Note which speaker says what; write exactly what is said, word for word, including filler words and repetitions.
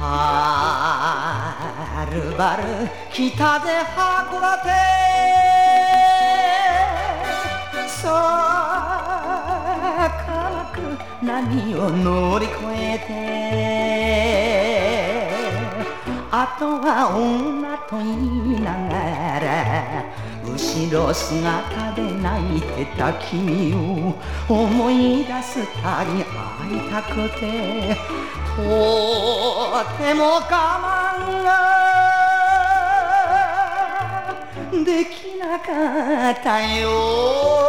Speaker 1: はるばる北で函館さかく波を乗り越えてあとは女と言いながら後ろ姿で泣いてた君を思い出すたび会いたくてとても我慢ができなかったよ